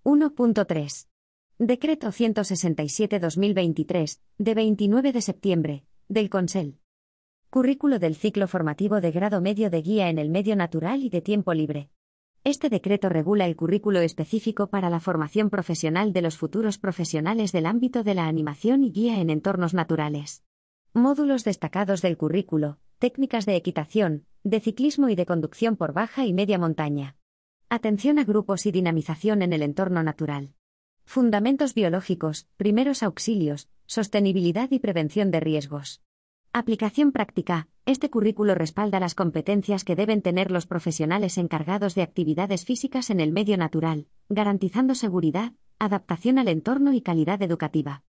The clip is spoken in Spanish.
1.3. Decreto 167/2023, de 29 de septiembre, del Consell. Currículo del ciclo formativo de grado medio de guía en el medio natural y de tiempo libre. Este decreto regula el currículo específico para la formación profesional de los futuros profesionales del ámbito de la animación y guía en entornos naturales. Módulos destacados del currículo: técnicas de equitación, de ciclismo y de conducción por baja y media montaña. Atención a grupos y dinamización en el entorno natural. Fundamentos biológicos, primeros auxilios, sostenibilidad y prevención de riesgos. Aplicación práctica. Este currículo respalda las competencias que deben tener los profesionales encargados de actividades físicas en el medio natural, garantizando seguridad, adaptación al entorno y calidad educativa.